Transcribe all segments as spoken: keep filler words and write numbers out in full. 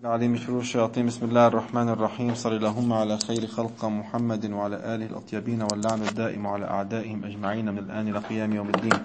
العليم من شرور الشياطين. بسم الله الرحمن الرحيم. صلى اللهم على خير خلق محمد وعلى آله الأطيبين واللعن الدائم على أعدائهم أجمعين من الآن إلى قيام يوم الدين.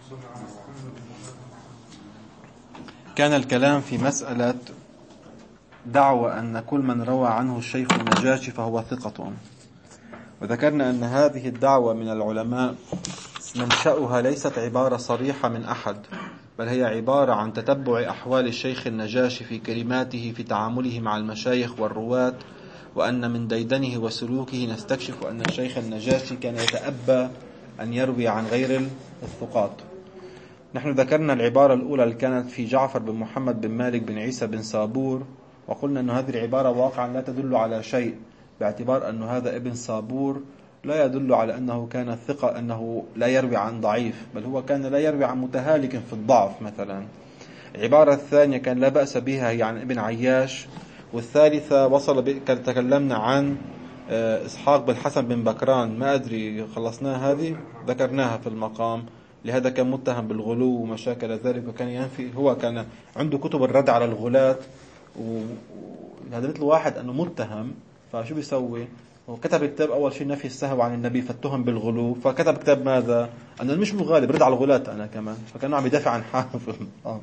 كان الكلام في مسألة دعوى أن كل من روى عنه الشيخ النجاشي فهو ثقة، وذكرنا أن هذه الدعوة من العلماء منشأها ليست عبارة صريحة من أحد، بل هي عبارة عن تتبع أحوال الشيخ النجاشي في كلماته في تعامله مع المشايخ والرواة، وأن من ديدنه وسلوكه نستكشف أن الشيخ النجاشي كان يتأبى أن يروي عن غير الثقات. نحن ذكرنا العبارة الأولى اللي كانت في جعفر بن محمد بن مالك بن عيسى بن صابور، وقلنا أن هذه العبارة واقعا لا تدل على شيء، باعتبار أن هذا ابن صابور لا يدل على أنه كان ثقة، أنه لا يروي عن ضعيف، بل هو كان لا يروي عن متهالك في الضعف مثلا. العبارة الثانية كان لا بأس بها، هي عن ابن عياش. والثالثة وصل ب... تكلمنا عن إسحاق بن حسن بن بكران، ما أدري خلصناها، هذه ذكرناها في المقام. لهذا كان متهم بالغلو ومشاكل ذلك، وكان ينفي، هو كان عنده كتب الرد على الغلاة، وهذا مثل واحد أنه متهم، فشو بيسوي؟ وكتب كتاب أول شيء نفي السهو عن النبي، فاتهم بالغلو، فكتب كتاب ماذا؟ أنا مش مغالب، رد على الغلاة أنا كمان، فكانوا عم يدافع عن حاله. آه.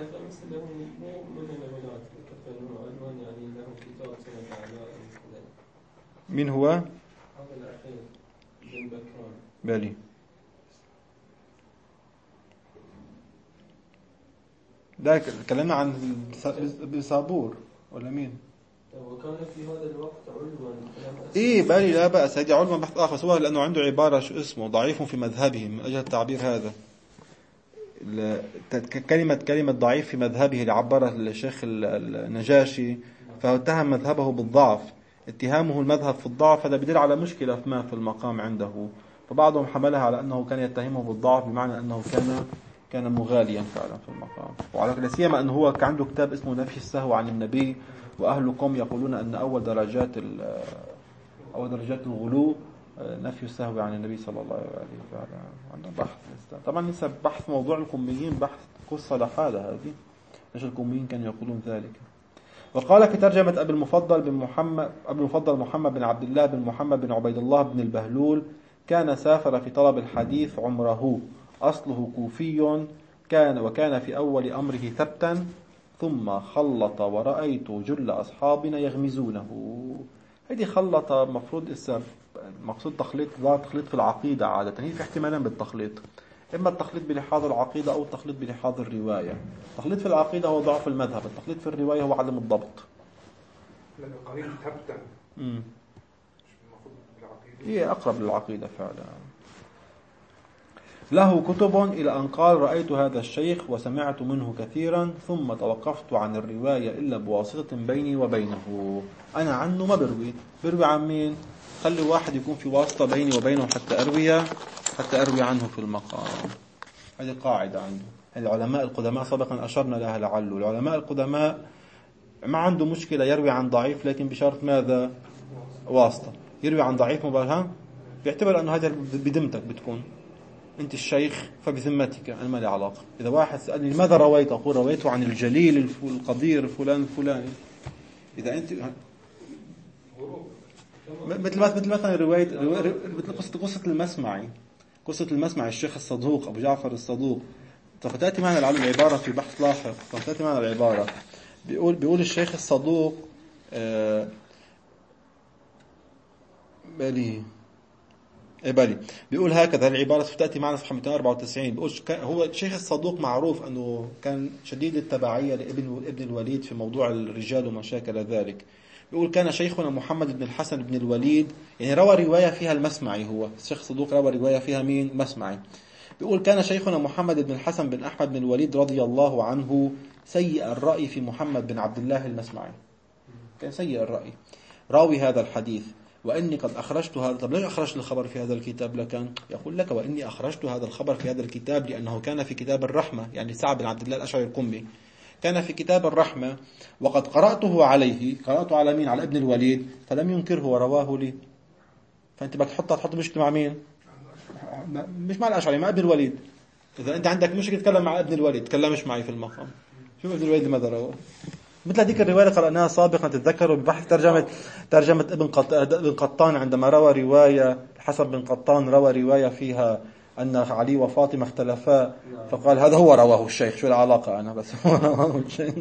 مين هو؟ بالي ده تكلمنا عن ابن صابور ولا مين؟ وكان في هذا الوقت علما. إيه بالي لا بأس، هذه علما بحث آخر، سواء لأنه عنده عبارة شو اسمه ضعيف في مذهبهم، من أجل التعبير هذا كلمة كلمة ضعيف في مذهبه اللي عبرها الشيخ النجاشي، فهو اتهم مذهبه بالضعف. اتهامه المذهب في الضعف هذا بدل على مشكلة ما في المقام عنده، فبعضهم حملها على أنه كان يتهمه بالضعف، بمعنى أنه كان كان مغاليا فعلا في المقام. وعلى سيما أنه هو كان عنده كتاب اسمه نفي السهو عن النبي، وأهلكم يقولون أن أول درجات أول درجات الغلو نفي السهو عن النبي صلى الله عليه وسلم. عندنا بحث طبعا لسه بحث موضوع الكميين، بحث قصة لحالة هذه، ليش الكميين كانوا يقولون ذلك. وقال في ترجمة أبي المفضل بن محمد أبي المفضل محمد بن عبد الله بن محمد بن عبيد الله بن البهلول، كان سافر في طلب الحديث عمره، أصله كوفي، كان وكان في أول أمره ثبتا، ثم خلط ورأيت جل أصحابنا يغمزونه. هذه خلط مفروض اسم مقصود تخليط، لا تخليط في العقيدة عادة، هي في احتمالين بالتخليط، إما التخليط بلحاظ العقيدة أو التخليط بلحاظ الرواية. التخليط في العقيدة هو ضعف المذهب، التخليط في الرواية هو عدم الضبط. لأنه قريب ثبتا امم بالعقيدة، هي أقرب للعقيدة فعلا. له كتب إلى أن قال رأيت هذا الشيخ وسمعت منه كثيرا، ثم توقفت عن الرواية إلا بواسطة بيني وبينه. أنا عنه ما بروي، بروي عن مين؟ خلي واحد يكون في واسطة بيني وبينه حتى أروي حتى أروي عنه في المقام. هذه قاعدة عنده. العلماء القدماء سبقا أشرنا لها لعله، العلماء القدماء ما عنده مشكلة يروي عن ضعيف، لكن بشرط ماذا؟ واسطة. يروي عن ضعيف مبالغ، بيعتبر أنه هذا بدمتك، بتكون أنت الشيخ فبذمتك، أنا ما لي علاقة. إذا واحد سألني لماذا رويت، أقول رويته عن الجليل القدير فلان الفلاني. إذا أنت مثل مثل مثلا رواية مثل قصة قصة المسمعي قصة المسمعي الشيخ الصدوق أبو جعفر الصدوق، فتأتي معنا العبارة في بحث لاحق، فتأتي معنا العبارة بيقول بيقول الشيخ الصدوق آه بالي إيه بالي بيقول هكذا العبارة تأتي معنا في صفحة مئتين وأربعة وتسعين. بيقول هو الشيخ الصدوق معروف أنه كان شديد التبعية لابن ابن الوليد في موضوع الرجال ومشاكل ذلك. بيقول كان شيخنا محمد بن الحسن بن الوليد، يعني روى رواية فيها المسمعي، هو الشيخ الصدوق روى رواية فيها مين؟ مسمعي. بيقول كان شيخنا محمد بن الحسن بن أحمد بن الوليد رضي الله عنه سيء الرأي في محمد بن عبد الله المسمعي، كان سيء الرأي راوي هذا الحديث، وإني قد أخرجت هذا. طب ليش أخرجت الخبر في هذا الكتاب لكن؟ يقول لك وإني أخرجت هذا الخبر في هذا الكتاب لأنه كان في كتاب الرحمة، يعني سعد بن عبد الله الأشعري القمي كان في كتاب الرحمة، وقد قرأته عليه، قرأته على مين؟ على ابن الوليد، فلم ينكره ورواه لي. فأنت بدك تحطها تحط مشكلة مع مين؟ مش مع الأشعري، مع ابن الوليد. إذا أنت عندك مشكلة تكلم مع ابن الوليد، تكلمش معي في المقام. شوف ابن الوليد ماذا رواه. مثل هذيك الرواية اللي قرأناها سابقا، تتذكروا ببحث ترجمة ترجمة ابن قط... ابن قطان عندما روى رواية، حسب ابن قطان روى رواية فيها أن علي وفاطمة اختلفا، فقال هذا هو رواه الشيخ، شو العلاقة أنا بس هو رواه الشيخ.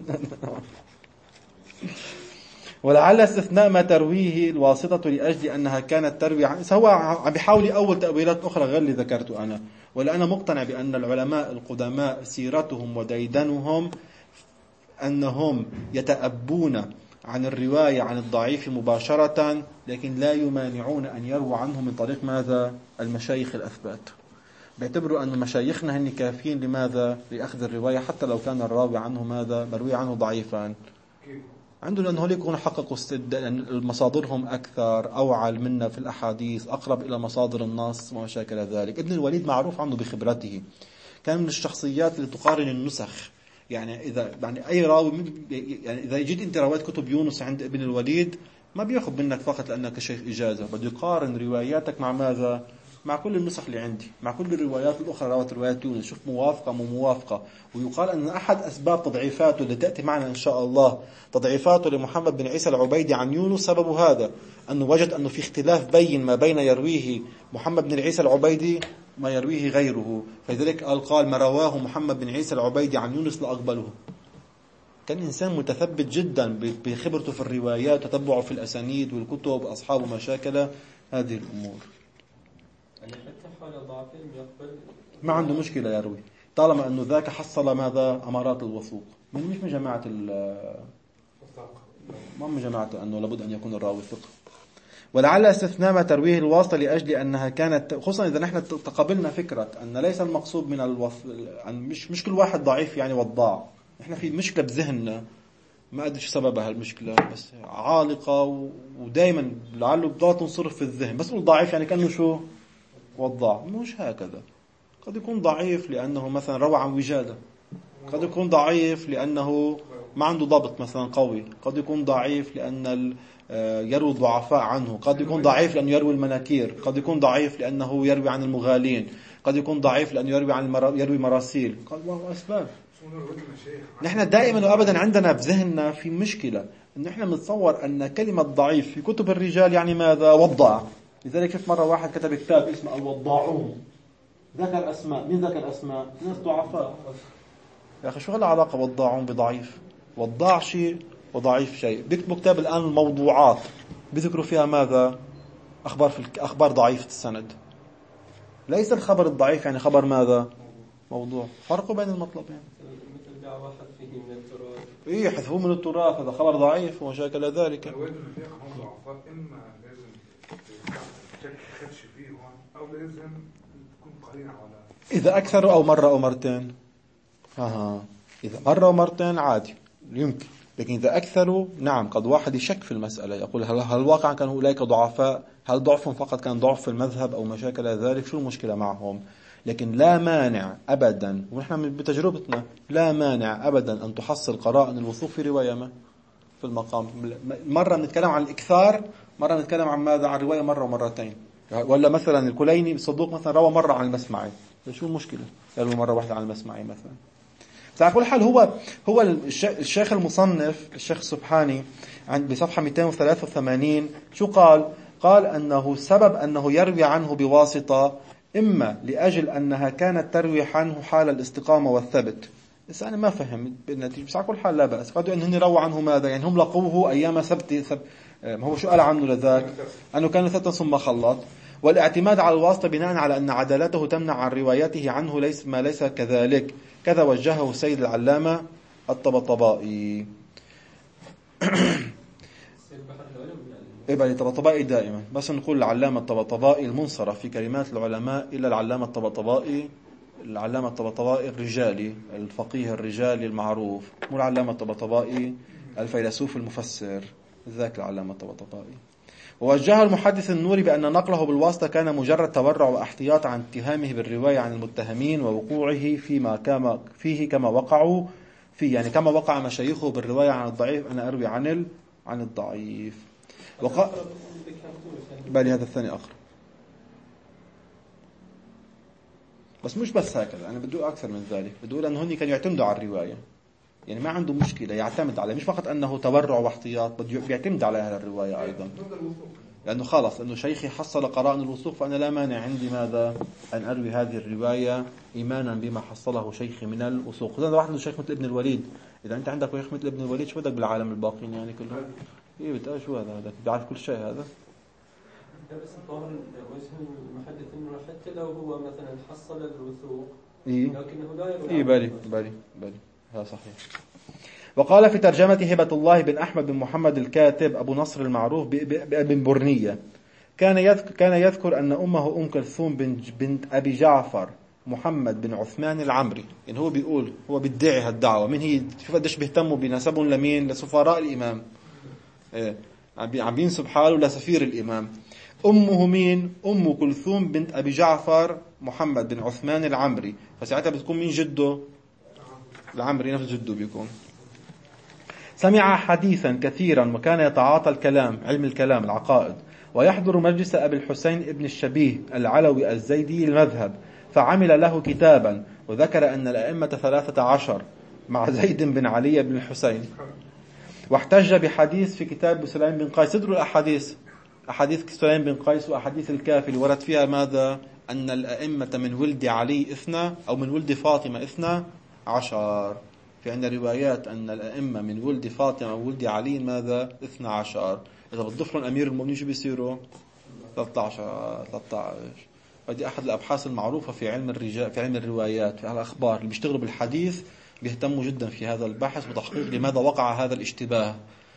ولعل استثناء ما ترويه الواسطة لأجل أنها كانت تروي عن، هو عم بيحاول أول تأويلات أخرى غير اللي ذكرته أنا. ولا أنا مقتنع بأن العلماء القدماء سيرتهم وديدنهم أنهم يتأبون عن الرواية عن الضعيف مباشرة، لكن لا يمانعون أن يروى عنه من طريق ماذا؟ المشايخ الأثبات. بيعتبروا أن مشايخنا هن كافيين لماذا؟ لأخذ الرواية حتى لو كان الراوي عنه ماذا؟ مروي عنه ضعيفا. عنده لأنه هل يكون حققوا مصادرهم أكثر، أوعل منا في الأحاديث، أقرب إلى مصادر النص وما شاكل ذلك. ابن الوليد معروف عنه بخبرته، كان من الشخصيات اللي تقارن النسخ. يعني إذا يعني أي راوي، يعني إذا جيت أنت رويت كتب يونس عند ابن الوليد ما بيأخذ منك فقط لأنك شيخ إجازة، بده يقارن رواياتك مع ماذا؟ مع كل النسخ اللي عندي، مع كل الروايات الأخرى روت روايات يونس، شوف موافقة مو موافقة. ويقال أن أحد أسباب تضعيفاته اللي تأتي معنا إن شاء الله، تضعيفاته لمحمد بن عيسى العبيدي عن يونس، سبب هذا أنه وجد أنه في اختلاف بين ما بين يرويه محمد بن عيسى العبيدي ما يرويه غيره، فلذلك قال قال ما رواه محمد بن عيسى العبيدي عن يونس لأقبله. كان إنسان متثبت جدا بخبرته في الروايات، تتبعه في الأسانيد والكتب، أصحابه مشاكل هذه الأمور. يعني حتى حال ضعفهم يقبل، ما عنده مشكلة يروي طالما أنه ذاك حصل ماذا؟ أمارات الوثوق. من مش من جماعة ال ما من جماعة أنه لابد أن يكون الراوي ثقة. ولعل استثناء ما ترويه الواسطة لأجل أنها كانت، خصوصا إذا نحن تقبلنا فكرة أن ليس المقصود من الوث... مش مش كل واحد ضعيف يعني وضاع. إحنا في مشكلة بذهننا ما أدري شو سببها المشكلة، بس عالقة و... ودائما لعله بضل تنصرف في الذهن، بس قول ضعيف يعني كأنه شو؟ وضاع. مش هكذا. قد يكون ضعيف لأنه مثلا روى عن وجادة، قد يكون ضعيف لأنه ما عنده ضبط مثلا قوي، قد يكون ضعيف لأن يروي الضعفاء عنه، قد يكون ضعيف لأنه يروي المناكير، قد يكون ضعيف لأنه يروي عن المغالين، قد يكون ضعيف لأنه يروي عن المرا... يروي مراسيل. قال وهو أسباب. نحن دائما وأبدا عندنا بذهننا في مشكلة إن إحنا بنتصور أن كلمة ضعيف في كتب الرجال يعني ماذا؟ وضاع. لذلك شفت مرة واحد كتب كتاب اسمه الوضاعون، ذكر أسماء. مين ذكر أسماء؟ ناس ضعفاء. يا أخي شو هالعلاقة وضاعون بضعيف؟ وضاع شيء وضعيف شيء. بيكتبوا كتاب الآن الموضوعات، بيذكروا فيها ماذا؟ أخبار في أخبار ضعيفة السند. ليس الخبر الضعيف يعني خبر ماذا؟ موضوع. فرقوا بين المطلبين. مثل دعوة واحد فيه من التراث، إيه حذفوه من التراث، هذا خبر ضعيف وشاكل ذلك. الواد اللي فيها كمان ضعفاء، إما لازم تشكل خدش فيهم أو لازم تكون قرينة على، إذا أكثر أو مرة أو مرتين. ها إذا مرة أو مرتين عادي يمكن، لكن إذا أكثروا نعم قد واحد يشك في المسألة، يقول هل, هل واقعا كانوا أولئك ضعفاء؟ هل ضعفهم فقط كان ضعف في المذهب أو مشاكل ذلك؟ شو المشكلة معهم؟ لكن لا مانع أبدا، ونحن بتجربتنا لا مانع أبدا أن تحصل قرائن الوثوق في رواية ما في المقام. مرة نتكلم عن الإكثار، مرة نتكلم عن ماذا؟ عن رواية مرة ومرتين. ولا مثلا الكليني الصدوق مثلا روى مرة عن المسمعي، شو المشكلة؟ يروي مرة واحدة عن المسمعي مثلا. على كل حال هو هو الشيخ المصنف الشيخ السبحاني عند بصفحة مئتين وثلاثة وثمانين شو قال؟ قال أنه سبب أنه يروي عنه بواسطة إما لأجل أنها كانت تروي عنه حال الاستقامة والثبت. بس أنا ما فهم بالنتيجة، بس على كل حال لا بأس. قالوا أنهم رووا عنه ماذا؟ يعني هم لقوه أيام سبت ثب... هو شو قال عنه لذاك؟ أنه كان ثبتا ثم خلط. والاعتماد على الواسطة بناء على أن عدالته تمنع عن روايته عنه ليس ما ليس كذلك، كذا وجهه السيد العلامة الطبطبائي. إبن الطبطبائي دائما، بس نقول العلامة الطبطبائي المنصرف في كلمات العلماء إلا العلامة الطبطبائي. العلامة الطبطبائي الرجالي، الفقيه الرجالي المعروف، مو العلامة الطبطبائي الفيلسوف المفسر، ذاك العلامة الطبطبائي. ووجه المحدث النوري بأن نقله بالواسطة كان مجرد تورع واحتياط عن اتهامه بالرواية عن المتهمين ووقوعه فيما كما فيه كما وقعوا فيه، يعني كما وقع مشايخه بالرواية عن الضعيف أنا أروي عن ال... عن الضعيف. وقع بالي هذا الثاني أقرب، بس مش بس هكذا، أنا بدو أكثر من ذلك. بدو أن هني كانوا يعتمدوا على الرواية، يعني ما عنده مشكلة يعتمد عليه، مش فقط أنه تبرع واحتياط، بده بيعتمد على هذه الرواية أيضا، لأنه خلص أنه شيخي حصل قرائن الوثوق، فأنا لا مانع عندي ماذا أن أروي هذه الرواية إيمانا بما حصله شيخي من الوثوق. إذا واحد عنده شيخ مثل ابن الوليد، إذا أنت عندك شيخ مثل ابن الوليد شو بدك بالعالم الباقين يعني كلهم؟ إيه بتقول شو هذا هذا بيعرف كل شيء هذا. بس الظاهر وجه المحدث انه حتى لو هو مثلا حصل الوثوق إيه لكنه لا يروي. إيه بالي بالي بالي هذا صحيح. وقال في ترجمة هبة الله بن أحمد بن محمد الكاتب أبو نصر المعروف بابن برنية، كان يذكر, كان يذكر أن أمه أم كلثوم بنت أبي جعفر محمد بن عثمان العمري. يعني هو بيقول هو بيدعي هالدعوة، من هي؟ شوف قديش بيهتموا بنسبهم لمين؟ لسفراء الإمام. إيه عم بينسب حاله لسفير الإمام. أمه مين؟ أم كلثوم بنت أبي جعفر محمد بن عثمان العمري، فساعتها بتكون مين جده؟ العمري نفس جده بيكون. سمع حديثا كثيرا وكان يتعاطى الكلام، علم الكلام العقائد، ويحضر مجلس أبي الحسين ابن الشبيه العلوي الزيدي المذهب، فعمل له كتابا وذكر أن الأئمة ثلاثة عشر مع زيد بن علي بن الحسين، واحتج بحديث في كتاب سليم بن قيس. تدروا الأحاديث، أحاديث سليم بن قيس وأحاديث الكافي اللي ورد فيها ماذا؟ أن الأئمة من ولد علي إثنى أو من ولد فاطمة إثنى عشر. في عندنا روايات أن الأئمة من ولد فاطمة وولد علي ماذا؟ اثنى عشر. إذا بتضيف لهم أمير المؤمنين شو بيصيروا؟ ثلاثة عشر. ثلاثة عشر. هذه أحد الأبحاث المعروفة في علم الرجال، في علم الروايات، في الأخبار. اللي بيشتغلوا بالحديث بيهتموا جدا في هذا البحث وتحقيق لماذا وقع هذا الاشتباه.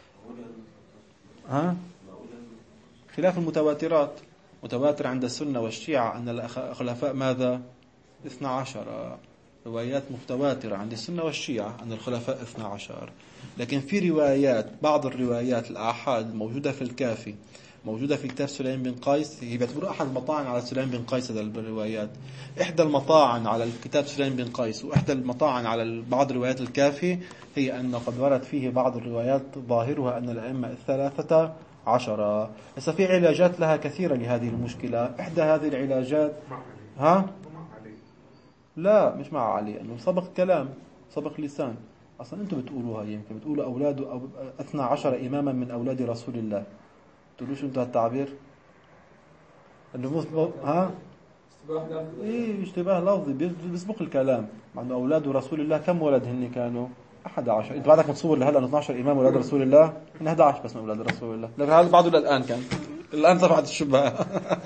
ها؟ خلاف المتواترات، متواتر عند السنة والشيعة أن الخلفاء ماذا؟ اثنى عشر. روايات متواترة عند السنة والشيعة أن الخلفاء اثنى عشر. لكن في روايات، بعض الروايات الآحاد موجودة في الكافي، موجودة في كتاب سليم بن قيس، هي بيعتبروا أحد المطاعن على سليم بن قيس. هذا الروايات إحدى المطاعن على الكتاب سليم بن قيس، وإحدى المطاعن على بعض روايات الكافي هي أن قد ورد فيه بعض الروايات ظاهرها أن الأئمة الثلاثة عشرة. بس في علاجات لها كثيرة لهذه المشكلة. إحدى هذه العلاجات ها؟ لا مش مع علي، أنه سبق كلام، سبق لسان. أصلا أنتم بتقولوها، يمكن بتقولوا أولاد أو اثنى عشر إماما من أولاد رسول الله. تقولوش أنتم هالتعبير؟ أنه مسبق ها؟ إيه اشتباه لفظي بيسبق الكلام. مع أنه أولاد رسول الله كم ولد هن كانوا؟ أحد عشر. أنت بعدك متصور لهلا أنه اثنى عشر إمام أولاد رسول الله؟ إن أحد عشر بس من أولاد رسول الله. لكن هذا بعده للآن كان. الآن طبعا الشبهة.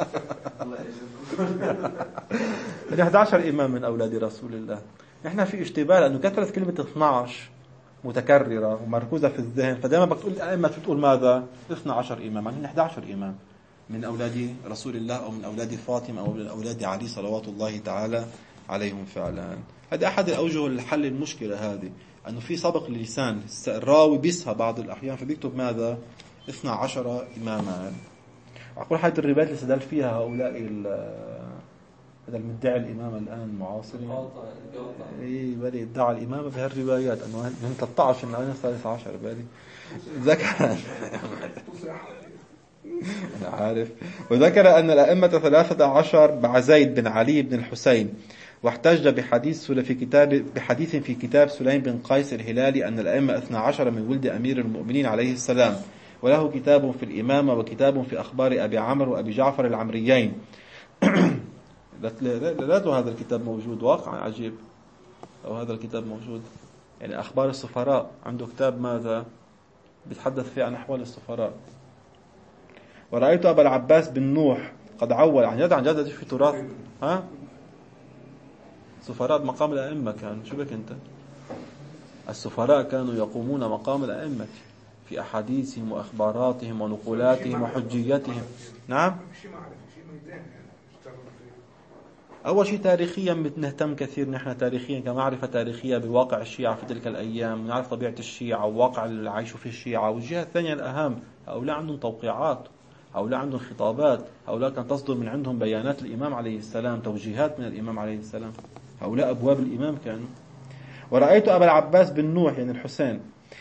أحد عشر إمام من أولاد رسول الله. نحن في اشتباه لأنه كثرت كلمة اثنى عشر متكررة ومركوزة في الذهن، فدائما بتقول الأئمة بتقول ماذا؟ اثنى عشر إمام، يعني أحد عشر إمام من أولاد رسول الله أو من أولاد فاطمة أو من أولاد علي صلوات الله تعالى عليهم فعلا. هذا أحد الأوجه لحل المشكلة هذه، أنه في سبق للسان، الراوي بيسها بعض الأحيان فبيكتب ماذا؟ اثنى عشر إماما. أقول حاجة الروايات اللي استدل فيها هؤلاء هذا المدعي الإمامة الآن المعاصرين، إيه بالي ادعى الإمامة بهالروايات أنه من ثلاثة عشر من ثلاثة عشر بالي ذكر أنا عارف. وذكر أن الأئمة ثلاثة عشر مع زيد بن علي بن الحسين، واحتج بحديث في كتاب بحديث في كتاب سليم بن قيس الهلالي أن الأئمة اثنى عشر من ولد أمير المؤمنين عليه السلام، وله كتاب في الإمامة وكتاب في أخبار أبي عمرو وأبي جعفر العمريين. لا هذا الكتاب موجود، واقعا عجيب. أو هذا الكتاب موجود، يعني أخبار السفراء عنده كتاب ماذا بيتحدث فيه عن أحوال السفراء. ورأيت أبا العباس بن نوح قد عول عن جد عن جد في تراث. ها سفراء مقام الأئمة كان، شو بك أنت؟ السفراء كانوا يقومون مقام الأئمة في أحاديثهم وأخباراتهم ونقولاتهم وحجيتهم. نعم. أول شيء تاريخيا بنهتم كثير نحن تاريخيا كمعرفة تاريخية بواقع الشيعة في تلك الأيام، ونعرف طبيعة الشيعة وواقع اللي عايشوا في الشيعة. والجهة الثانية الأهم، هؤلاء عندهم توقيعات، هؤلاء عندهم خطابات، هؤلاء كانت تصدر من عندهم بيانات الإمام عليه السلام، توجيهات من الإمام عليه السلام، هؤلاء أبواب الإمام كانوا. ورأيت أبا العباس بن نوح يعني الحسين،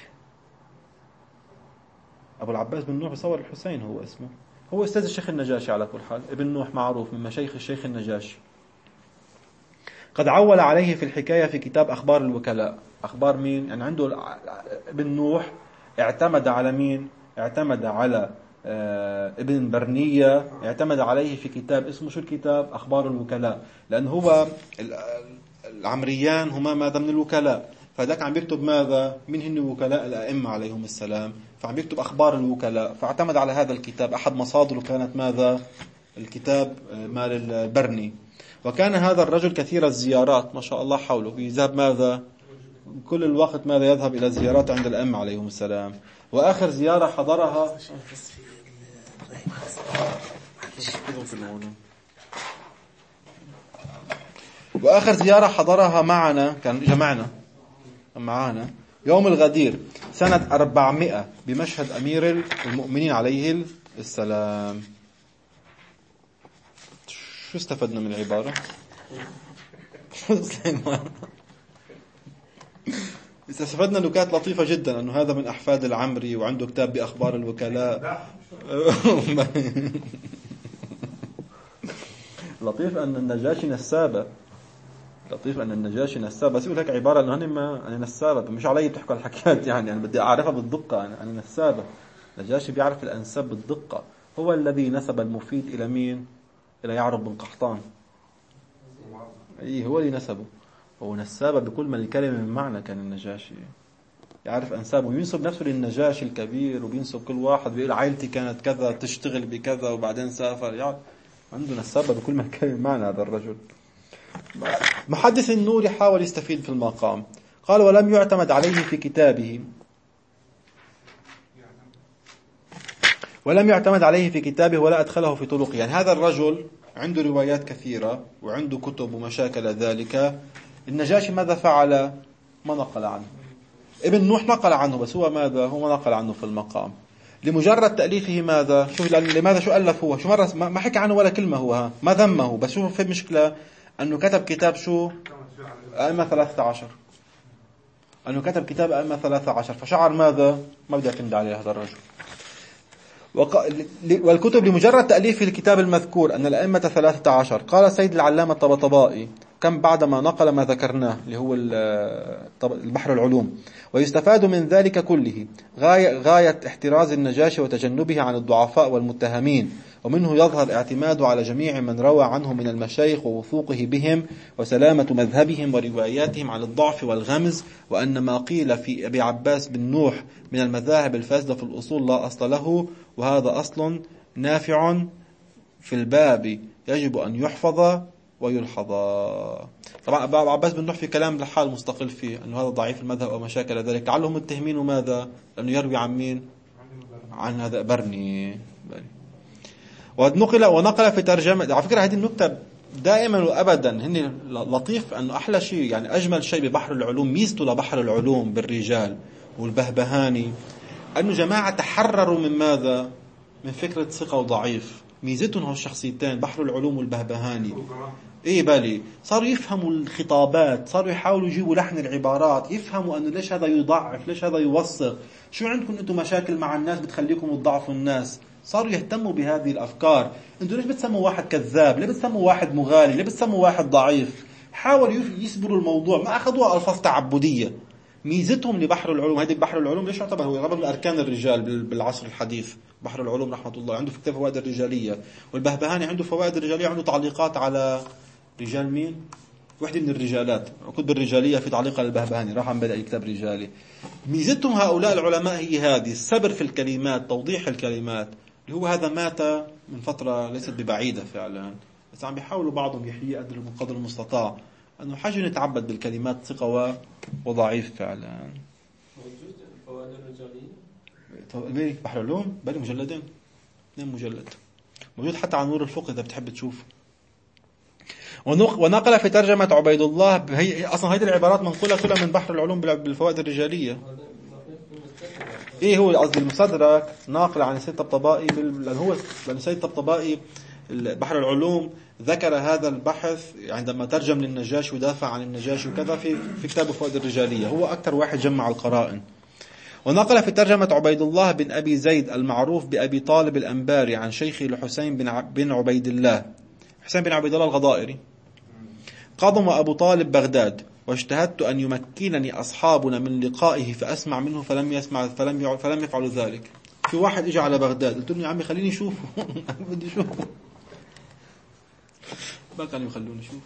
أبو العباس بن نوح بصور الحسين هو اسمه، هو أستاذ الشيخ النجاشي على كل حال. ابن نوح معروف من مشايخ الشيخ النجاشي. قد عول عليه في الحكاية في كتاب أخبار الوكلاء. أخبار مين؟ يعني عنده ابن نوح اعتمد على مين؟ اعتمد على ابن برنية، اعتمد عليه في كتاب اسمه شو الكتاب؟ أخبار الوكلاء، لأن هو العمريان هما ماذا من الوكلاء، فذاك عم يكتب ماذا؟ من هن وكلاء الأئمة عليهم السلام، فعم يكتب أخبار الوكلاء، فاعتمد على هذا الكتاب. أحد مصادره كانت ماذا؟ الكتاب مال البرني. وكان هذا الرجل كثير الزيارات ما شاء الله حوله، يذهب ماذا؟ كل الوقت ماذا؟ يذهب إلى زيارات عند الأئمة عليهم السلام. وآخر زيارة حضرها وآخر زيارة حضرها معنا، كان جمعنا معنا يوم الغدير سنة أربعمائة بمشهد أمير المؤمنين عليه السلام. شو استفدنا من العبارة؟ استفدنا نكات لطيفة جدا، أنه هذا من أحفاد العمري وعنده كتاب بأخبار الوكلاء. لطيف أن النجاشي نسابة، لطيف أن النجاشي نسابة. بس يقول هيك عبارة أنه هني ما أنا نسابة، مش علي بتحكوا الحكايات يعني أنا بدي أعرفها بالدقة. أنا أنا نسابة. النجاشي بيعرف الأنساب بالدقة. هو الذي نسب المفيد إلى مين؟ إلى يعرب بن قحطان. أي هو اللي نسبه. هو نسابة بكل ما الكلمة من معنى. كان النجاشي يعرف أنسابه وينسب نفسه للنجاشي الكبير، وبينسب كل واحد بيقول عائلتي كانت كذا تشتغل بكذا وبعدين سافر. يعني عنده نسابة بكل ما الكلمة من معنى هذا الرجل. محدث النور حاول يستفيد في المقام. قال ولم يعتمد عليه في كتابه ولم يعتمد عليه في كتابه ولا أدخله في طرقه. يعني هذا الرجل عنده روايات كثيرة وعنده كتب ومشاكل ذلك. النجاشي ماذا فعل؟ ما نقل عنه. ابن نوح نقل عنه، بس هو ماذا؟ هو ما نقل عنه في المقام لمجرد تأليفه. ماذا؟ شوف لماذا شو ألف هو؟ شو مرة ما حكى عنه ولا كلمة، هو ما ذمه. بس شوف في مشكلة أنه كتب كتاب شو؟ أئمة ثلاثة عشر. أنه كتب كتاب أئمة ثلاثة عشر، فشعر ماذا؟ ما بدي أعتمد عليه هذا الرجل. وق... والكتب لمجرد تأليف الكتاب المذكور أن الأئمة ثلاثة عشر. قال سيد العلامة الطبطبائي كم بعدما نقل ما ذكرناه اللي هو البحر العلوم. ويستفاد من ذلك كله غاية, غاية احتراز النجاشي وتجنبه عن الضعفاء والمتهمين، ومنه يظهر اعتماده على جميع من روى عنه من المشايخ ووثوقه بهم وسلامة مذهبهم ورواياتهم عن الضعف والغمز، وأن ما قيل في أبي عباس بن نوح من المذاهب الفاسدة في الأصول لا أصل له، وهذا أصل نافع في الباب يجب أن يحفظ ويلحظ. طبعا أبي عباس بن نوح في كلام لحال مستقل فيه أنه هذا ضعيف المذهب ومشاكل ذلك. لعلهم متهمين ماذا؟ لأنه يروي عن مين؟ عن هذا برني. ونقل ونقل في ترجمة. على فكرة هذه النكتة دائما وأبدا هن لطيف، أنه أحلى شيء يعني أجمل شيء ببحر العلوم، ميزته لبحر العلوم بالرجال والبهبهاني أنه جماعة تحرروا من ماذا؟ من فكرة ثقة وضعيف. ميزتهم هو الشخصيتين بحر العلوم والبهبهاني. إيه بالي صاروا يفهموا الخطابات، صاروا يحاولوا يجيبوا لحن العبارات، يفهموا أنه ليش هذا يضعف، ليش هذا يوثق، شو عندكم أنتم مشاكل مع الناس بتخليكم تضعفوا الناس. صاروا يهتموا بهذه الأفكار. أنتم ليش بتسموا واحد كذاب؟ ليه بتسموا واحد مغالي؟ ليه بتسموا واحد ضعيف؟ حاولوا يسبروا الموضوع، ما أخذوها ألفاظ تعبدية. ميزتهم لبحر العلوم. هذه بحر العلوم ليش يعتبر هو يعتبر من أركان الرجال بالعصر الحديث. بحر العلوم رحمة الله عنده في كتاب فوائد الرجالية، والبهبهاني عنده فوائد الرجالية، عنده تعليقات على رجال مين؟ وحدة من الرجالات، كتب الرجالية في تعليق على البهبهاني، راح عم بدأ كتاب رجالي. ميزتهم هؤلاء العلماء هي هذه السبر في الكلمات، توضيح الكلمات، اللي هو هذا مات من فترة ليست ببعيدة فعلا، بس عم بيحاولوا بعضهم يحيي قدر قدر المستطاع أنه حاجة نتعبد بالكلمات ثقة وضعيف فعلا. موجود الفوائد الرجالية بحر العلوم بل مجلدين، اثنين مجلد، موجود حتى على نور الفقه إذا بتحب تشوف. ونقل في ترجمة عبيد الله، هي أصلا هذه العبارات منقولة كلها من بحر العلوم بالفوائد الرجالية. إيه هو قصدي المستدرك ناقل عن السيد الطبطبائي، لأن هو لأن السيد الطبطبائي بحر العلوم ذكر هذا البحث عندما ترجم للنجاشي ودافع عن النجاشي وكذا في في كتاب فوائد الرجالية. هو أكثر واحد جمع القرائن. ونقل في ترجمة عبيد الله بن أبي زيد المعروف بأبي طالب الأنباري عن شيخه الحسين بن بن عبيد الله، حسين بن عبيد الله الغضائري، قدم أبو طالب بغداد واجتهدت أن يمكنني أصحابنا من لقائه فأسمع منه فلم يسمع فلم فلم يفعلوا ذلك. في واحد إجا على بغداد قلت له يا عمي خليني أشوفه بدي أشوفه ما كانوا يخلوني أشوف.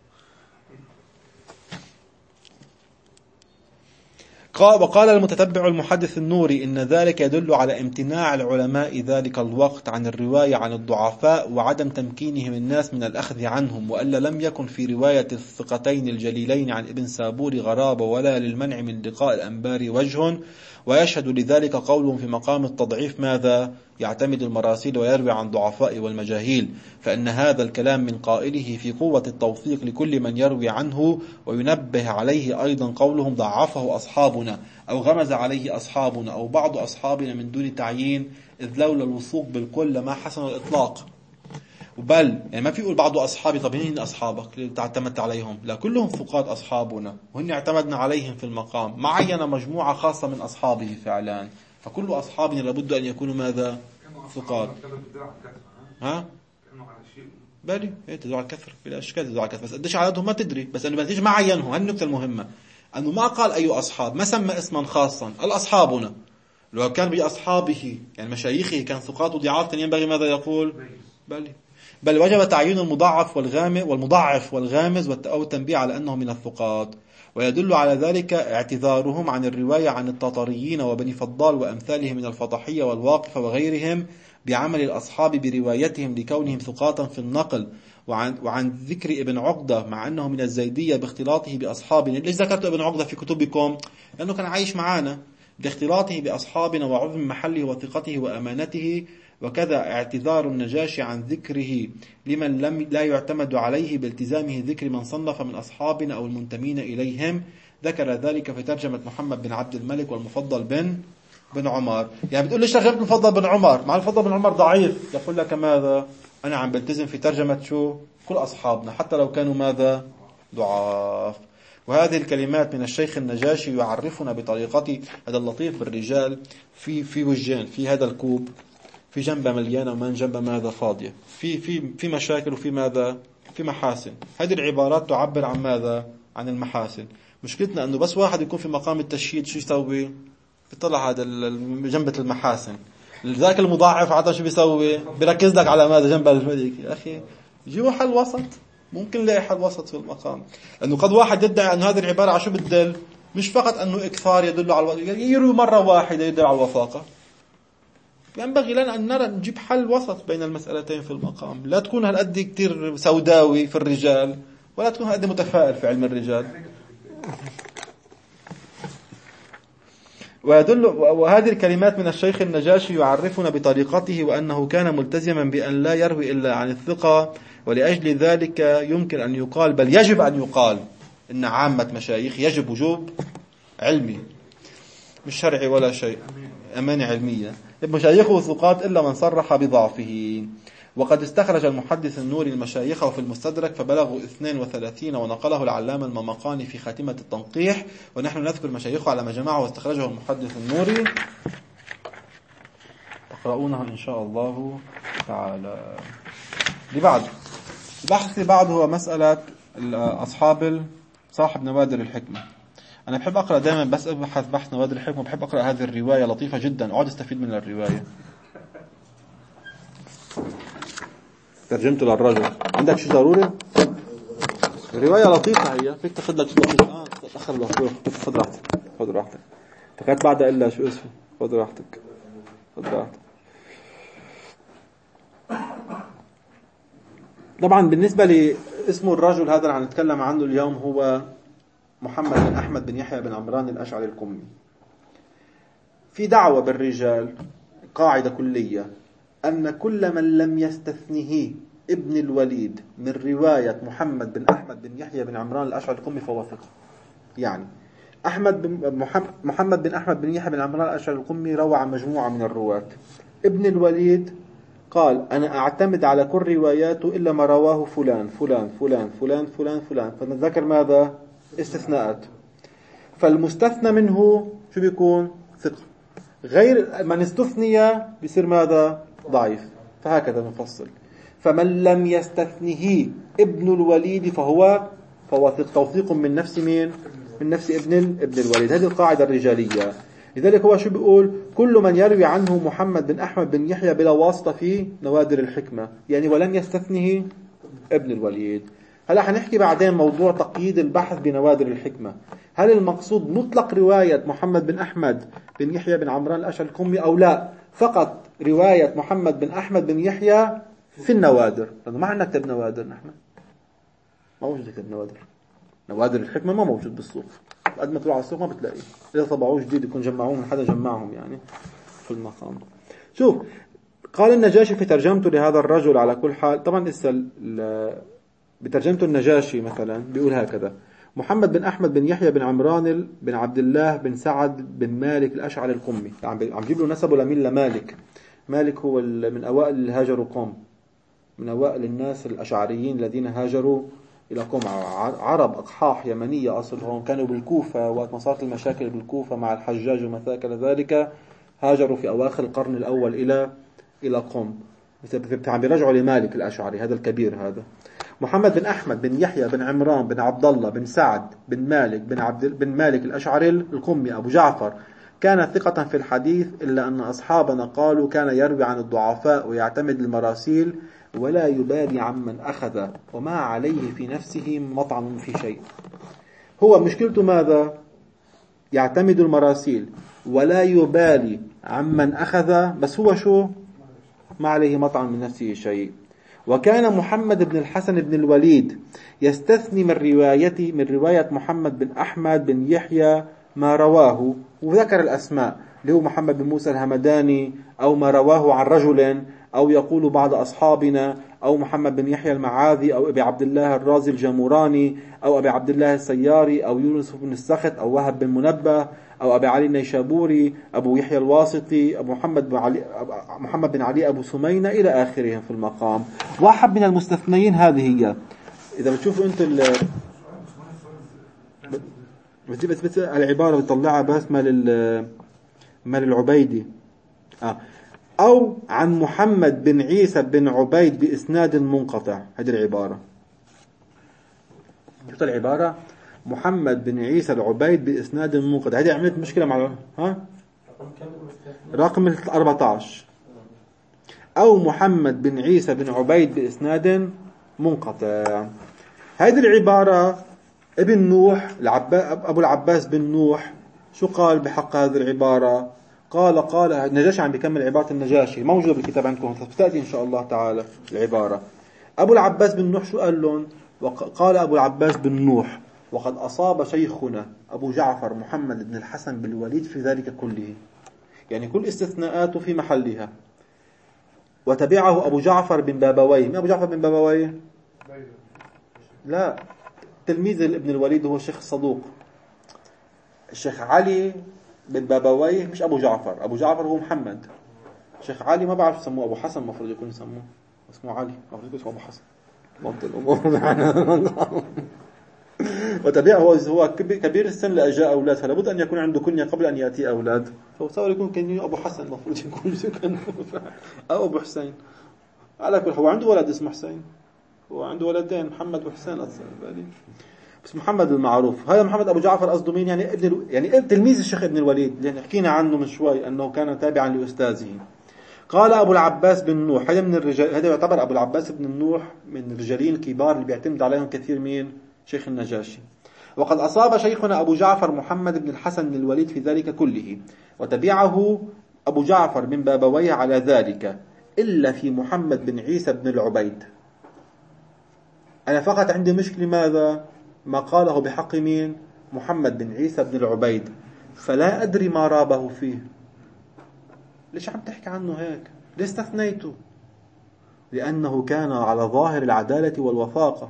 وقال المتتبع المحدث النوري إن ذلك يدل على امتناع العلماء ذلك الوقت عن الرواية عن الضعفاء وعدم تمكينهم الناس من الأخذ عنهم، وألا لم يكن في رواية الثقتين الجليلين عن ابن سابور غرابة ولا للمنع من لقاء الأنبار وجه. ويشهد لذلك قولهم في مقام التضعيف ماذا؟ يعتمد المراسيل ويروي عن ضعفاء والمجاهيل، فإن هذا الكلام من قائله في قوة التوثيق لكل من يروي عنه. وينبه عليه أيضا قولهم ضعفه أصحابنا أو غمز عليه أصحابنا أو بعض أصحابنا من دون تعيين، إذ لولا الوثوق بالكل ما حسن الإطلاق. بل يعني ما في يقول بعض أصحابي طب هن أصحابك اللي اعتمدت عليهم، لا كلهم ثقات أصحابنا وهن اعتمدنا عليهم في المقام. معين مجموعة خاصة من أصحابه فعلا، فكل أصحابنا لابد أن يكونوا ماذا؟ ثقات. ها؟ بالي هي تدعو على الكثرة بلا أشكال تدعو على الكثرة، بس قديش عددهم ما تدري، بس أنه بنتيجة ما عينهم. هالنقطة المهمة أنه ما قال أي أصحاب، ما سمى اسما خاصا. الأصحابنا لو كان بأصحابه يعني مشايخه كان ثقات وضعاف كان ينبغي ماذا يقول؟ بالي بل وجب تعيين المضاعف والغامز والمضاعف والغامز أو التنبيه على أنه من الثقات. ويدل على ذلك اعتذارهم عن الرواية عن التطريين وبني فضال وأمثالهم من الفطحية والواقفة وغيرهم بعمل الأصحاب بروايتهم لكونهم ثقاتا في النقل. وعن, وعن ذكر ابن عقدة مع أنه من الزيدية باختلاطه بأصحابنا. ليش ذكرت ابن عقدة في كتبكم؟ لأنه كان عايش معانا. باختلاطه بأصحابنا وعظم محله وثقته وأمانته. وكذا اعتذار النجاشي عن ذكره لمن لم لا يعتمد عليه بالتزامه ذكر من صنف من أصحابنا أو المنتمين إليهم. ذكر ذلك في ترجمة محمد بن عبد الملك والمفضل بن بن عمر. يعني بتقول ليش ترجمة المفضل بن عمر مع المفضل بن عمر ضعيف؟ يقول لك ماذا؟ أنا عم بلتزم في ترجمة شو؟ كل أصحابنا حتى لو كانوا ماذا؟ ضعاف. وهذه الكلمات من الشيخ النجاشي يعرفنا بطريقته. هذا اللطيف بالرجال في في وجهين، في هذا الكوب في جنبه مليانة ومن جنبه ماذا؟ فاضية. في في في مشاكل وفي ماذا؟ في محاسن. هذه العبارات تعبر عن ماذا؟ عن المحاسن. مشكلتنا أنه بس واحد يكون في مقام التشييد شو يسوي؟ بيطلع هذا جنبة المحاسن. ذاك المضاعف عادة شو بيسوي؟ بيركز لك على ماذا؟ جنب الملك. يا أخي جيبوا حل وسط. ممكن نلاقي حل وسط في المقام. لأنه قد واحد يدعي أن هذه العبارة على شو بتدل؟ مش فقط أنه إكثار يدل على الوفاقة، يروي مرة واحدة يدل على الوفاقة. ينبغي لنا أن نرى نجيب حل وسط بين المسألتين في المقام. لا تكون هالقد كتير سوداوي في الرجال ولا تكون هالقد متفائل في علم الرجال. ويدل وهذه الكلمات من الشيخ النجاشي يعرفنا بطريقته وأنه كان ملتزما بأن لا يروي إلا عن الثقة. ولأجل ذلك يمكن أن يقال بل يجب أن يقال إن عامة مشايخ يجب وجوب علمي مش شرعي ولا شيء، أمانة علمية. مشايخه ثقات إلا من صرح بضعفه. وقد استخرج المحدث النوري المشايخ في المستدرك فبلغوا اثنين وثلاثين ونقله العلامة الممقاني في خاتمة التنقيح. ونحن نذكر مشايخه على ما جمعه واستخرجه المحدث النوري، تقرؤونه إن شاء الله تعالى. لبعض البحث بعد هو مسألة أصحاب صاحب نوادر الحكمة. أنا بحب أقرأ دائما بس أبحث بحث نوادر الحكمة، بحب أقرأ هذه الرواية لطيفة جدا، أقعد استفيد من الرواية. ترجمت للرجل عندك شيء ضروري؟ الرواية لطيفة هي، فيك تاخذ لك شيء آه تأخر الأخوة. خذ راحتك خذ راحتك فكانت بعد إلا شو اسمه. خذ راحتك خذ راحتك. طبعا بالنسبة لاسم الرجل هذا اللي عم نتكلم عنه اليوم هو محمد بن أحمد بن يحيى بن عمران الأشعري القمي. في دعوة بالرجال قاعدة كلية أن كل من لم يستثنه ابن الوليد من رواية محمد بن أحمد بن يحيى بن عمران الأشعري القمي فهو ثقة. يعني أحمد بن محمد بن أحمد بن يحيى بن عمران الأشعري القمي روى عن مجموعة من الرواة. ابن الوليد قال أنا أعتمد على كل رواياته إلا ما رواه فلان فلان فلان فلان فلان فلان، فنذكر ماذا؟ استثناءات. فالمستثنى منه شو بيكون؟ ثقة. غير من استثني بيصير ماذا؟ ضعيف. فهكذا نفصل. فمن لم يستثنه ابن الوليد فهو فهو توثيق من نفس مين؟ من نفس ابن ابن الوليد. هذه القاعدة الرجالية. لذلك هو شو بيقول؟ كل من يروي عنه محمد بن أحمد بن يحيى بلا واسطة في نوادر الحكمة، يعني ولم يستثنه ابن الوليد. هلا حنحكي بعدين موضوع تقييد البحث بنوادر الحكمة. هل المقصود مطلق رواية محمد بن أحمد بن يحيى بن عمران الأشعري القمي أو لا، فقط رواية محمد بن أحمد بن يحيى في النوادر؟ لأنه ما عندنا كتاب نوادر، نحن ما موجود كتاب نوادر. نوادر الحكمة ما موجود بالسوق، قد ما تروح على السوق ما بتلاقيه، إذا طبعوه جديد يكون جمعوه من حدا جمعهم يعني في المقام. شوف، قال النجاشي في ترجمته لهذا الرجل على كل حال. طبعا إسا بترجمته النجاشي مثلا بيقول هكذا: محمد بن أحمد بن يحيى بن عمران بن عبد الله بن سعد بن مالك الأشعري القمي. عم جيب له نسبه لمين؟ لمالك. مالك هو من أوائل اللي هاجروا قوم، من أوائل الناس الأشعريين الذين هاجروا إلى قوم، عرب أقحاح يمنية أصلهم، كانوا بالكوفة وقت ما صارت المشاكل بالكوفة مع الحجاج وما ذلك، هاجروا في أواخر القرن الأول إلى إلى قوم. عم بيرجعوا لمالك الأشعري هذا الكبير. هذا محمد بن أحمد بن يحيى بن عمران بن عبد الله بن سعد بن مالك بن عبد بن مالك الأشعري القمي أبو جعفر، كان ثقة في الحديث، إلا أن أصحابنا قالوا كان يروي عن الضعفاء ويعتمد المراسيل ولا يبالي عمن أخذ وما عليه في نفسه مطعم في شيء. هو مشكلته ماذا؟ يعتمد المراسيل ولا يبالي عمن أخذ، بس هو شو؟ ما عليه مطعم من نفسه شيء. وكان محمد بن الحسن بن الوليد يستثني من روايته من رواية محمد بن أحمد بن يحيى ما رواه، وذكر الأسماء اللي هو محمد بن موسى الهمداني، أو ما رواه عن رجل، أو يقول بعض أصحابنا، أو محمد بن يحيى المعاذي، أو أبي عبد الله الرازي الجاموراني، أو أبي عبد الله السياري، أو يونس بن السخط، أو وهب بن منبه، أو أبي علي النيشابوري، أبو يحيى الواسطي، أبو محمد بن علي محمد بن علي أبو سمينة إلى آخرهم في المقام. واحد من المستثنيين هذه هي. إذا بتشوفوا أنت ال بس بس بس العبارة بتطلعها بس مال مال العبيدي آه. أو عن محمد بن عيسى بن عبيد بإسناد منقطع. هذه العبارة، شفت العبارة؟ محمد بن عيسى العبيد بإسناد منقطع. هذه عملت مشكلة مع ها رقم أربعة عشر. أو محمد بن عيسى بن عبيد بإسناد منقطع. هذه العبارة ابن نوح أبو العباس بن نوح شو قال بحق هذه العبارة؟ قال قال النجاشي عم بيكمل عبارة النجاشي موجودة بالكتاب عندكم، ستأتي إن شاء الله تعالى العبارة. أبو العباس بن نوح شو قال لهم؟ قال أبو العباس بن نوح: وقد أصاب شيخنا أبو جعفر محمد بن الحسن بالوليد في ذلك كله، يعني كل استثناءاته في محلها. وتبعه أبو جعفر بن بابويه. مين أبو جعفر بن بابويه؟ لا، تلميذ ابن الوليد هو الشيخ الصدوق الشيخ علي بن بابويه، مش أبو جعفر. أبو جعفر هو محمد. الشيخ علي ما بعرف يسموه أبو حسن، مفروض يكون يسموه اسمه علي، مفروض يكون أبو حسن. منطق الأمور. وتبعه هو كبير السن لأجاء أولاد، فلا بد أن يكون عنده كنية قبل أن يأتي أولاد، فهو صار يكون كنيه أبو حسن، مفروض يكون أو أبو حسين. على كل هو عنده ولد اسمه حسين، هو عنده ولدين محمد وحسين أصلا، بس محمد المعروف. هذا محمد أبو جعفر قصده مين؟ يعني ابن الو... يعني تلميذ الشيخ ابن الوليد اللي حكينا عنه من شوي أنه كان تابعا لأستاذه. قال أبو العباس بن نوح، هذا من الرجال، هذا يعتبر أبو العباس بن نوح من الرجالين الكبار اللي بيعتمد عليهم كثير مين؟ شيخ النجاشي. وقد أصاب شيخنا أبو جعفر محمد بن الحسن بن الوليد في ذلك كله، وتبعه أبو جعفر بن بابويه على ذلك، إلا في محمد بن عيسى بن العبيد. أنا فقط عندي مشكلة ماذا؟ ما قاله بحق مين؟ محمد بن عيسى بن العبيد، فلا أدري ما رابه فيه. ليش عم تحكي عنه هيك؟ ليش استثنيته؟ لأنه كان على ظاهر العدالة والوفاقة.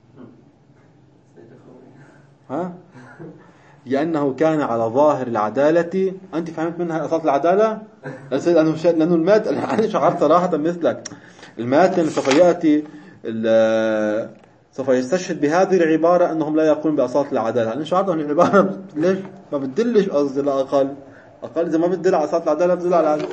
ها؟ لأنه كان على ظاهر العدالة. أنت فهمت منها أصالة العدالة؟ لأنه لأنه المات، أنا شعرت صراحة مثلك. الماتن سوف يأتي سوف يستشهد بهذه العبارة أنهم لا يقولون بأصالة العدالة. أنا شعرت أن العبارة ليش ما بتدلش، قصدي لا أقل أقل إذا ما بتدل على أصالة العدالة بتدل على العدالة.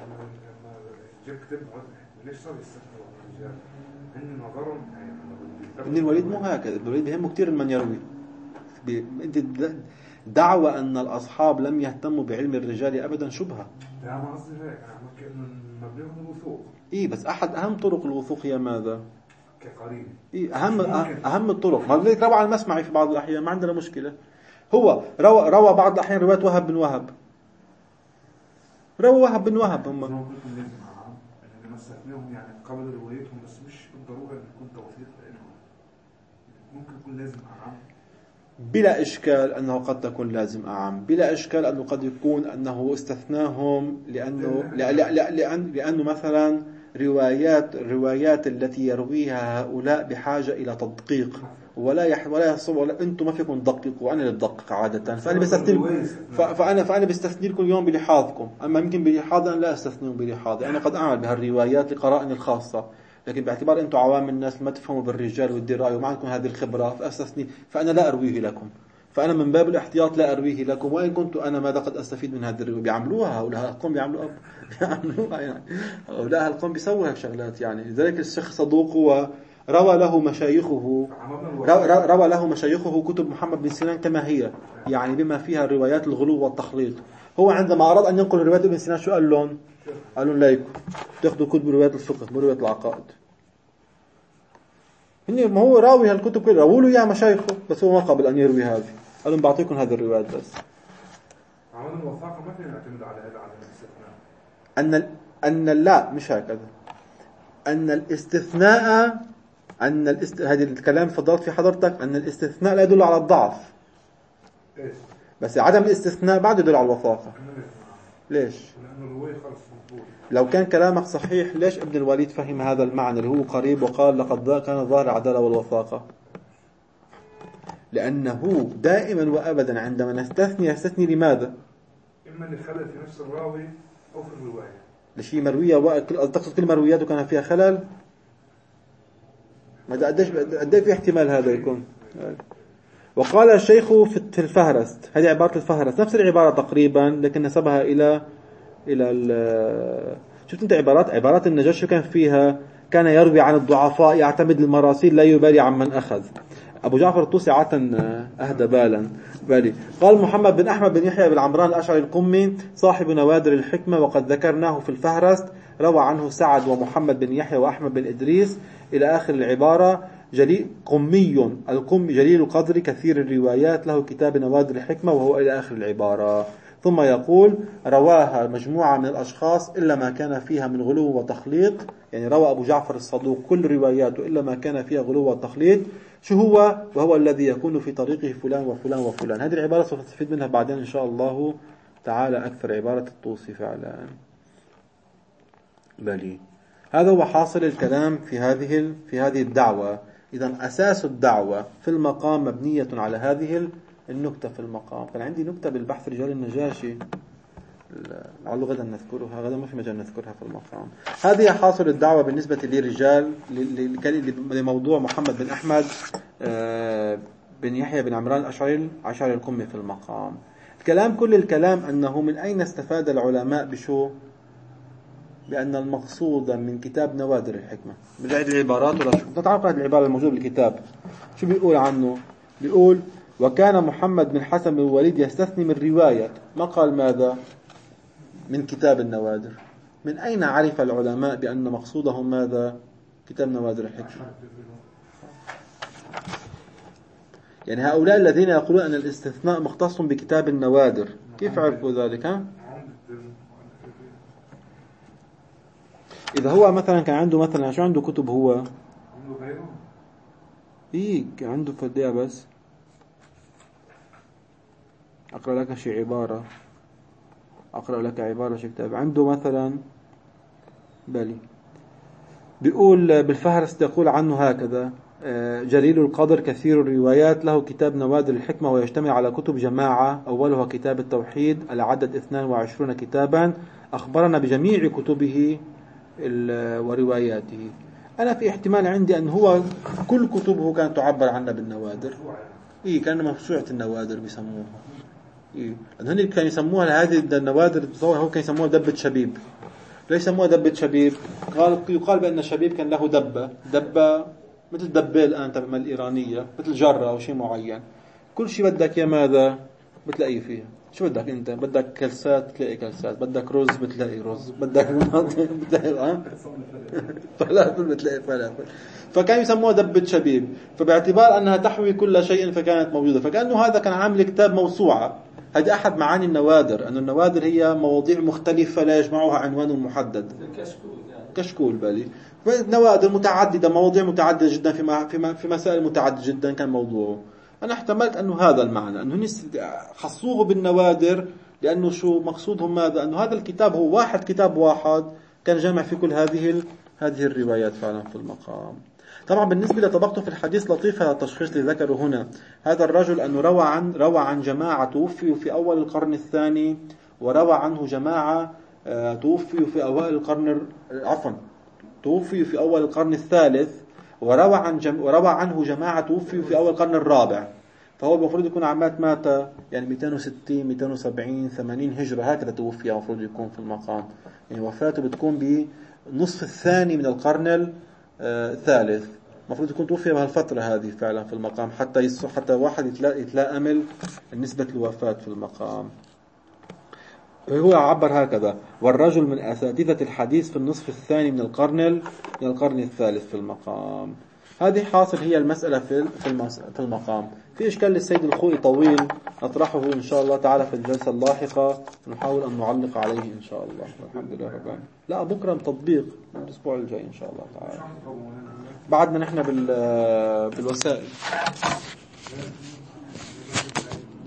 ليش صار يستثنوا الرجال؟ هن نظرهم ابن الوليد مو هكذا. ابن الوليد بيهمه كثير من يروي. انت دعوة أن الأصحاب لم يهتموا بعلم الرجال أبدا شبهة. لا ما قصدي هيك، أنا عم بحكي إنه مبني على الوثوق. إيه بس أحد أهم طرق الوثوق هي ماذا؟ كقرين. إيه أهم أهم الطرق. ما بدك روى عن المسمعي في بعض الأحيان ما عندنا مشكلة. هو روى روى بعض الأحيان رواية وهب بن وهب. روى وهب بن وهب هم. لازم معهم إنه نستثنيهم يعني قبل روايتهم بس مش بالضرورة إن يكون توثيق لهم. ممكن يكون لازم معهم. بلا إشكال أنه قد تكون لازم أعم، بلا إشكال أنه قد يكون أنه استثناهم لأنه لأن لأنه مثلا روايات الروايات التي يرويها هؤلاء بحاجة إلى تدقيق ولا يح ولا يصب ولا أنتم ما فيكم تدققوا وأنا اللي بدقق عادة، فأنا بستثني فأنا فأنا بستثني لكم اليوم بلحاظكم، أما يمكن بلحاظ أنا لا أستثنيهم بلحاظي، أنا قد أعمل بهالروايات لقرائن الخاصة، لكن باعتبار أنتم عوام الناس ما تفهموا بالرجال والدراية وما عندكم هذه الخبرة فأستثني، فأنا لا أرويه لكم، فأنا من باب الاحتياط لا أرويه لكم، وإن كنت أنا ماذا قد أستفيد من هذه الرواية. بيعملوها هؤلاء القوم بيعملوها بيعملوها يعني هؤلاء القوم بيسووا هيك شغلات يعني. لذلك الشيخ صدوق وروى له مشايخه روى له مشايخه كتب محمد بن سنان كما هي يعني بما فيها روايات الغلو والتخليط. هو عندما أراد أن ينقل روايات ابن سنان شو قال لهم؟ قال لهم لايكم تأخذوا كتب روايات الفقه مو روايات العقائد. ما هو راوي هالكتب كلها رووا له اياها مشايخه بس هو ما قبل ان يروي هذه، قال لهم بعطيكم هذه الروايات بس. عمل الوثاقه ما فينا نعتمد على هذا على الاستثناء. ان ال... ان لا مش هكذا، ان الاستثناء ان الاست... هذه الكلام فضلت في حضرتك ان الاستثناء لا يدل على الضعف. ايش؟ بس عدم الاستثناء بعد يدل على الوثاقه. ليش؟ لانه الروايه خلص مضبوط. لو كان كلامك صحيح ليش ابن الوليد فهم هذا المعنى اللي هو قريب وقال لقد كان ظاهر العدالة والوثاقة؟ لأنه دائما وأبدا عندما نستثني يستثني لماذا؟ إما لخلل في نفس الراوي أو في الرواية. لشيء مروية و... تقصد كل مروياته كان فيها خلل؟ ماذا قديش قديش في احتمال هذا يكون؟ وقال الشيخ في الفهرست، هذه عبارة الفهرست نفس العبارة تقريبا لكن نسبها إلى إلى شفت أنت عبارات عبارات النجاشي كان فيها كان يروي عن الضعفاء يعتمد المراسيل لا يبالي عن من أخذ. أبو جعفر الطوسي عادة أهدى بالا بالي. قال محمد بن أحمد بن يحيى بن عمران الأشعري القمي صاحب نوادر الحكمة وقد ذكرناه في الفهرست، روى عنه سعد ومحمد بن يحيى وأحمد بن إدريس إلى آخر العبارة. جليل قمي القمي جليل القدر كثير الروايات له كتاب نوادر الحكمة وهو إلى آخر العبارة. ثم يقول رواها مجموعة من الأشخاص إلا ما كان فيها من غلو وتخليط، يعني روى أبو جعفر الصدوق كل رواياته إلا ما كان فيها غلو وتخليط. شو هو؟ وهو الذي يكون في طريقه فلان وفلان وفلان. هذه العبارة سوف تستفيد منها بعدين إن شاء الله تعالى أكثر عبارة الطوسي فعلا بلي. هذا هو حاصل الكلام في هذه في هذه الدعوة. إذا أساس الدعوة في المقام مبنية على هذه النكتة في المقام. كان عندي نكتة بالبحث رجال النجاشي لعله غدا نذكرها، غدا ما في مجال نذكرها في المقام. هذه حاصل الدعوة بالنسبة للرجال لموضوع محمد بن أحمد بن يحيى بن عمران الأشعري عشر القمي في المقام. الكلام كل الكلام أنه من أين استفاد العلماء بشو؟ بأن المقصود من كتاب نوادر الحكمة بجعد العبارات ولا شو نتعرف هذه العبارة الموجودة بالكتاب شو بيقول عنه؟ بيقول وكان محمد بن حسن بن الوليد يستثني من رواية، ما قال ماذا؟ من كتاب النوادر. من أين عرف العلماء بأن مقصودهم ماذا؟ كتاب نوادر الحكمة. يعني هؤلاء الذين يقولون أن الاستثناء مختص بكتاب النوادر كيف عرفوا ذلك؟ ها؟ إذا هو مثلا كان عنده مثلا شو عنده كتب هو؟ عنده غيره؟ إيه عنده فدية بس أقرأ لك شيء عبارة أقرأ لك عبارة شيء كتاب عنده مثلا بالي بيقول بالفهرست يقول عنه هكذا جليل القدر كثير الروايات له كتاب نوادر الحكمة ويجتمع على كتب جماعة أولها كتاب التوحيد العدد اثنين وعشرون كتابا أخبرنا بجميع كتبه ورواياته. أنا في احتمال عندي أن هو كل كتبه كانت تعبر عنها بالنوادر. إيه كان موسوعة النوادر بيسموها. إيه لأن هني كانوا يسموها هذه النوادر تصور هو كان يسموها دبة شبيب. ليش يسموها دبة شبيب؟ قال يقال بأن الشبيب كان له دبة دبة مثل دبة الآن تبع الإيرانية، مثل جرة أو شيء معين، كل شيء بدك يا ماذا بتلاقيه فيها. شو بدك أنت؟ بدك كلسات بتلاقي كلسات، بدك رز بتلاقي رز، بدك بتلاقي فلافل بتلاقي فلافل. فكانوا يسموها دبة شبيب، فباعتبار أنها تحوي كل شيء فكانت موجودة. فكأنه هذا كان عامل كتاب موسوعة. هذه أحد معاني النوادر، أن النوادر هي مواضيع مختلفة لا يجمعها عنوان محدد، كشكول يعني. كشكول بالي، نوادر متعددة، مواضيع متعددة جدا في في في مسائل متعددة جدا كان موضوعه. أنا احتملت أنه هذا المعنى، أنه خصوه بالنوادر لأنه شو مقصودهم ماذا، أنه هذا الكتاب هو واحد كتاب واحد كان جامع في كل هذه هذه الروايات فعلا في المقام. طبعا بالنسبة لطبقته في الحديث لطيف هذا التشخيص اللي ذكره هنا. هذا الرجل أنه روى عن روى عن جماعة توفيوا في أول القرن الثاني، وروى عنه جماعة توفيوا في أوائل القرن عفوا توفيوا في أول القرن الثالث، وروى عن جم... وروى عنه جماعة توفيوا في أول القرن الرابع. فهو المفروض يكون عمات مات يعني مئتين وستين مئتين وسبعين ثمانين هجرة، هكذا توفي المفروض يكون في المقام. يعني وفاته بتكون بنصف الثاني من القرن الثالث، المفروض يكون توفي بهالفترة هذه فعلا في المقام، حتى يصح حتى واحد يتلا... يتلائم نسبة الوفاة في المقام. هو عبر هكذا: والرجل من أساتذة الحديث في النصف الثاني من القرن من القرن الثالث في المقام. هذه حاصل هي المسألة في في المقام. في إشكال للسيد الخوئي طويل نطرحه إن شاء الله تعالى في الجلسة اللاحقة، نحاول أن نعلق عليه إن شاء الله. الحمد لله رب العالمين. لا بكرة تطبيق الأسبوع الجاي إن شاء الله تعالى. بعدنا نحن بالوسائل.